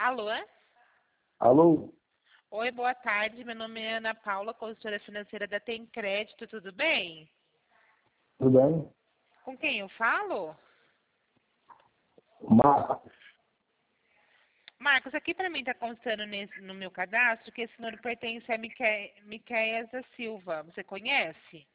Alô? Alô? Oi, boa tarde. Meu nome é Ana Paula, consultora financeira da Tem Crédito, tudo bem? Tudo bem? Com quem eu falo? Marcos. Marcos, aqui para mim está constando no meu cadastro que esse número pertence a Miquéias da Silva. Você conhece?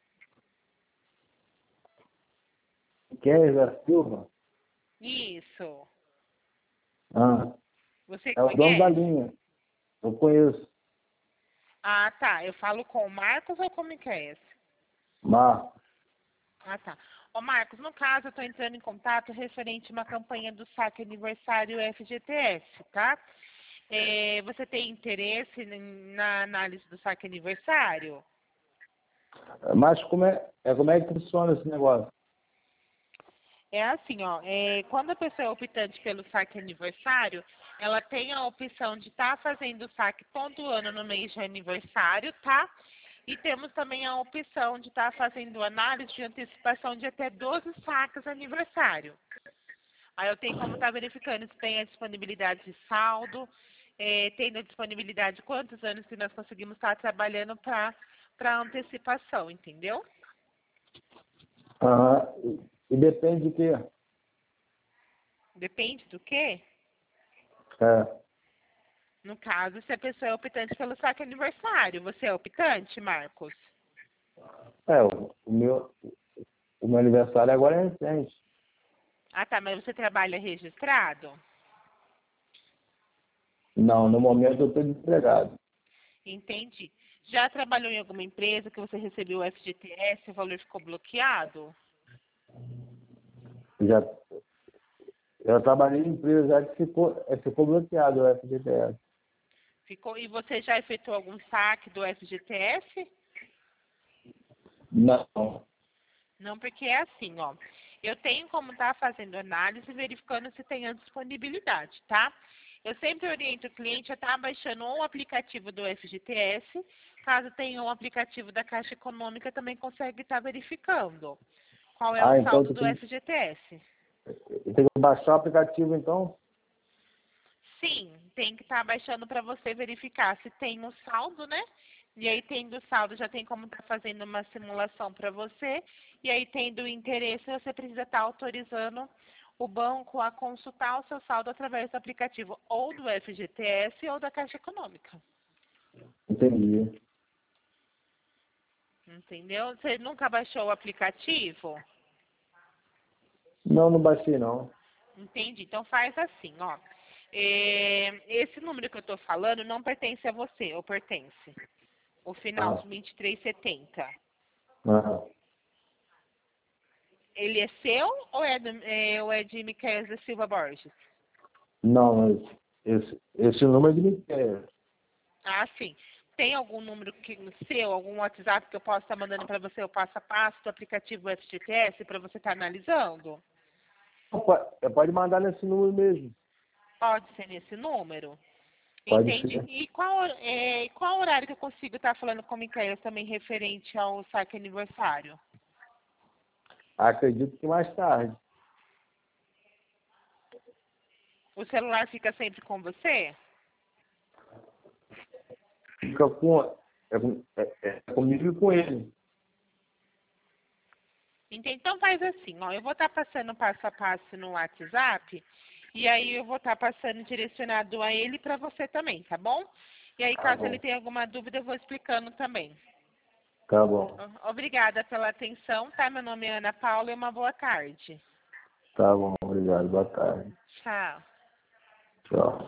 Quem é Silva? Isso. Ah, Você é o dono da conhece? linha. Eu conheço. Ah, tá. Eu falo com o Marcos ou com o Miquéias? Marcos. Ah, tá. Ô, Marcos, no caso, eu estou entrando em contato referente a uma campanha do saque aniversário FGTS, tá? Você tem interesse na análise do saque aniversário? Mas como é que funciona esse negócio? É assim, ó, quando a pessoa é optante pelo saque aniversário, ela tem a opção de estar fazendo o saque todo ano no mês de aniversário, tá? E temos também a opção de estar fazendo análise de antecipação de até 12 saques aniversário. Aí eu tenho como estar verificando se tem a disponibilidade de saldo, tendo a disponibilidade de quantos anos que nós conseguimos estar trabalhando para antecipação, entendeu? Ah, e depende de quê? Depende do quê? É, No caso, se a pessoa é optante pelo saque aniversário. Você é optante, Marcos? o meu aniversário agora é recente. Ah, tá, mas você trabalha registrado? Não, no momento eu estou desempregado. Entendi. Já trabalhou em alguma empresa que você recebeu o FGTS e o valor ficou bloqueado? Já, eu trabalhei em empresa já que ficou bloqueado o FGTS. Ficou. E você já efetuou algum saque do FGTS? Não. Não, porque é assim, ó. Eu tenho como estar fazendo análise e verificando se tem a disponibilidade, tá? Eu sempre oriento o cliente a estar baixando ou o aplicativo do FGTS, caso tenha um aplicativo da Caixa Econômica, também consegue estar verificando qual é o Ah, então saldo do FGTS. eu tenho que baixar o aplicativo então? Sim, tem que estar baixando para você verificar se tem o saldo, né? E aí, tendo o saldo, já tem como estar fazendo uma simulação para você. E aí, tendo o interesse, você precisa estar autorizando o banco a consultar o seu saldo através do aplicativo ou do FGTS ou da Caixa Econômica. Entendi. Entendeu? Você nunca baixou o aplicativo? Não, não baixei não. Entendi. Então faz assim, ó. Esse número que eu estou falando não pertence a você, ou pertence? O final Ah, 2370. ah. Ele é seu ou é de Miquel da Silva Borges? Não, mas esse número é de Miquel. Ah, sim. Tem algum número seu, algum WhatsApp que eu possa estar mandando para você o passo a passo do aplicativo FGTS para você estar analisando? Pode mandar nesse número mesmo. Pode ser nesse número? Pode Entendi. ser. E qual horário que eu consigo estar falando com o Miquel também referente ao saque aniversário? Acredito que mais tarde. O celular fica sempre com você? Fica é comigo e com ele. Entendi. Então faz assim, ó, eu vou estar passando passo a passo no WhatsApp e aí eu vou estar passando direcionado a ele para você também, tá bom? E aí Tá caso ele bom. tenha alguma dúvida eu vou explicando também. Tá bom. Obrigada pela atenção, tá? Meu nome é Ana Paula e uma boa tarde. Tá bom. Obrigado. Boa tarde. Tchau. Tchau.